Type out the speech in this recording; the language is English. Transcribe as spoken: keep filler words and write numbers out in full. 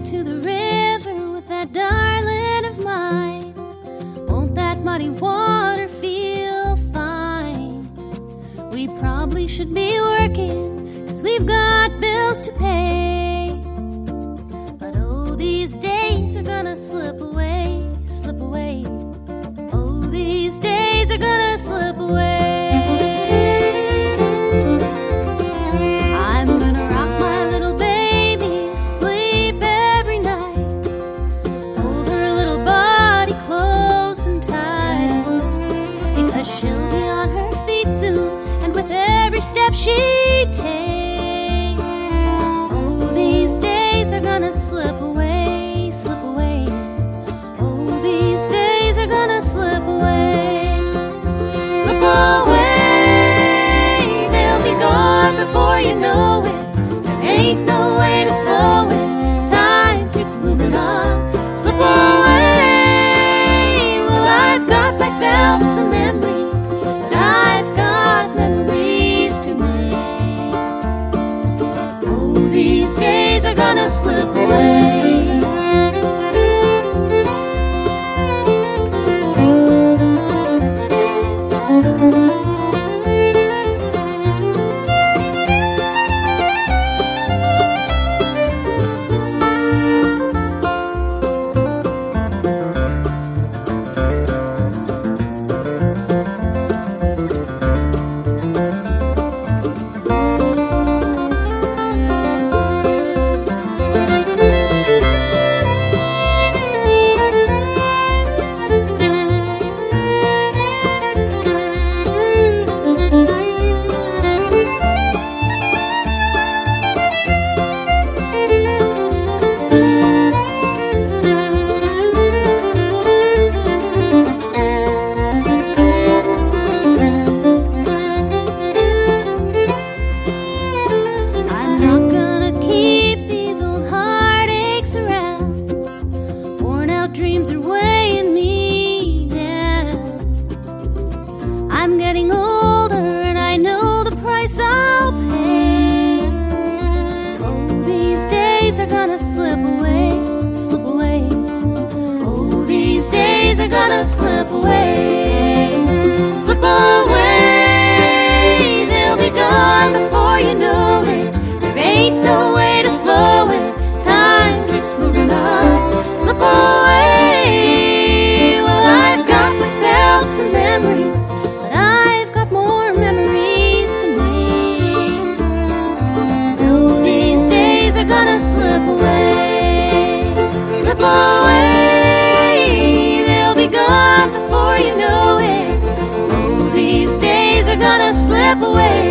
to the river with that darling of mine. Won't that muddy water feel fine? We probably should be working, 'cause we've got bills to pay. But oh, these days are gonna slip away, slip away. Oh, these days are gonna slip away. I'm gonna rock my little baby to sleep every night. Hold her little body close and tight, because she'll be on her feet soon, and with every step she takes, oh, these days are gonna slip away, slip away. Oh, these days are gonna slip away, slip away. They'll be gone before you know it. There ain't no way to slow it. Time keeps moving on. Slip away. Well, I've got myself some memories, but I've got memories to make. Oh, these days are gonna slip away. Dreams are weighing me down. I'm getting older and I know the price I'll pay. Oh, these days are gonna slip away, slip away. Oh, these days are gonna slip away, slip away. They'll be gone before you know it. There ain't no way to slow it. Time keeps moving on. Slip away. Well, I've got myself some memories, but I've got more memories to make. No, these days are gonna slip away, slip away. They'll be gone before you know it. Oh, these days are gonna slip away.